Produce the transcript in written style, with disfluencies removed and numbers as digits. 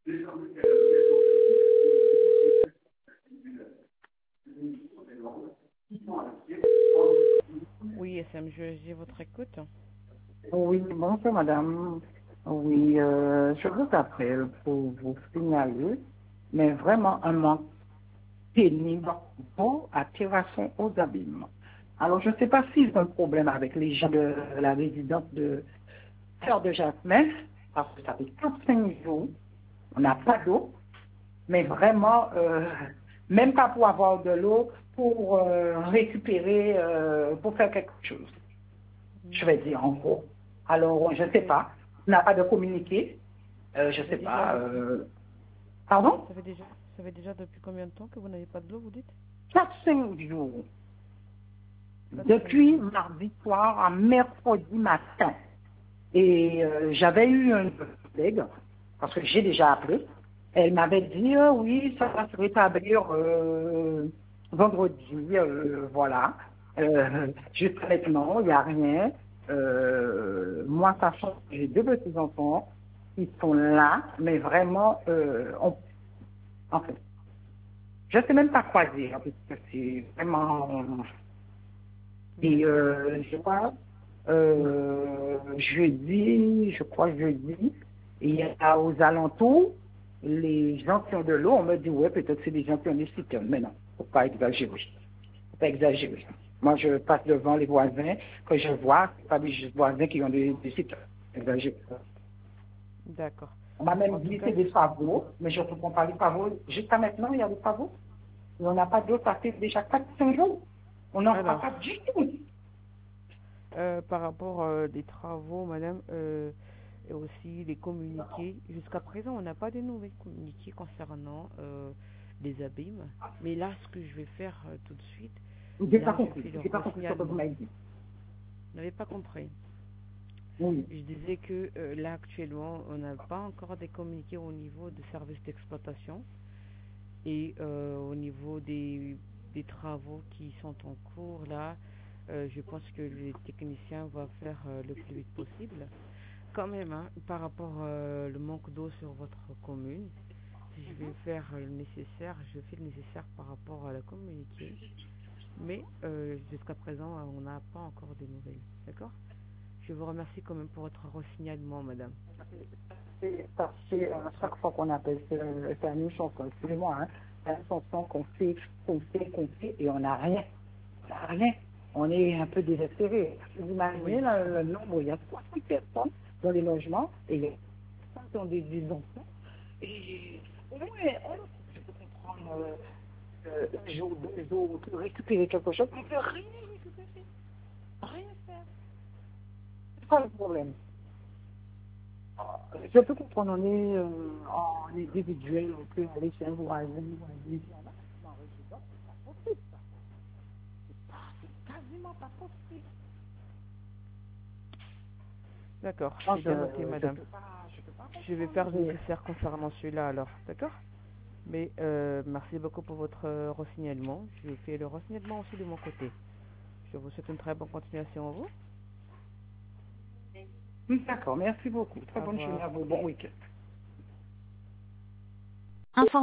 Oui, SM, j'ai votre écoute. Oui, bonjour madame. Oui, je vous appelle pour vous signaler, mais vraiment un manque pénible d'eau à Terrasson aux Abîmes. Alors, je ne sais pas si c'est un problème avec les gens de la résidence de Sœur de Jasmin, parce que ça fait 4-5 jours, on n'a pas d'eau, mais vraiment, même pas pour avoir de l'eau, pour récupérer, pour faire quelque chose. Je vais dire en gros. Alors, je ne sais pas. On n'a pas de communiqué. Je ne sais pas. Pardon? Ça fait déjà depuis combien de temps que vous n'avez pas de l'eau, vous dites? 4-5 jours. 4-5 Depuis jours. mardi soir à mercredi matin. Et j'avais eu un collègue, parce que j'ai déjà appelé. Elle m'avait dit, oui, ça va se rétablir vendredi, voilà. Jusqu'à maintenant, il n'y a rien. Moi, sachant que j'ai 2 petits-enfants, ils sont là, mais vraiment, en fait, je ne sais même pas quoi dire, parce que c'est vraiment... Et je crois, jeudi, il y a aux alentours, les gens qui ont de l'eau, on me dit, ouais, peut-être c'est des gens qui ont des citernes. Mais non, faut pas exagérer. Faut pas exagérer. Moi, je passe devant les voisins, que je vois, c'est pas des voisins qui ont des citernes. Exagéré. D'accord. On m'a même En tout dit cas, c'est des travaux, mais je ne comprends pas les travaux. Jusqu'à maintenant, il y a des travaux. Et on n'a pas d'eau, ça fait déjà 4-5 jours. On n'en voit alors, pas du tout. par rapport des travaux, madame, et aussi les communiqués, jusqu'à présent, on n'a pas de nouvelles communiqués concernant les abîmes. Mais là, ce que je vais faire tout de suite, Je n'ai pas là, je compris. fais le Je n'ai pas compris ce que vous re-signalement. m'avez dit. Vous n'avez pas compris. Oui. Je disais que là, actuellement, on n'a pas encore des communiqués au niveau des services d'exploitation et au niveau des travaux qui sont en cours. Là, je pense que les techniciens vont faire le plus vite possible. Quand même, hein, par rapport au manque d'eau sur votre commune, je vais faire le nécessaire, je fais le nécessaire par rapport à la communiqué, mais jusqu'à présent, on n'a pas encore de nouvelles. D'accord? Je vous remercie quand même pour votre re-signalement, madame. Parce que chaque fois qu'on appelle, c'est la même chanson. Excusez-moi, hein. C'est une chanson qu'on fait, et on n'a rien. On n'a rien. On est un peu désespéré. Vous imaginez Oui, le nombre, il y a 60 personnes dans les logements, et il y a 60 dans des enfants. Et au moins, je peux comprendre un jour, 2 jours, pour récupérer quelque chose, on ne peut rien récupérer. Rien faire. C'est pas le problème. Je peux comprendre, on est en individuel, on peut aller chez un voisin, ou aller chez un autre, mais en résidence, c'est pas possible, ça. C'est quasiment pas possible. d'accord, c'est Donc, bien noté, je madame. peux pas, je peux pas Je vais comprendre. faire le nécessaire concernant celui-là alors, d'accord? Mais merci beaucoup pour votre re-signalement. Je fais le re-signalement aussi de mon côté. Je vous souhaite une très bonne continuation à vous. D'accord, merci beaucoup. Très Au bonne journée revoir. à vous, bon week-end.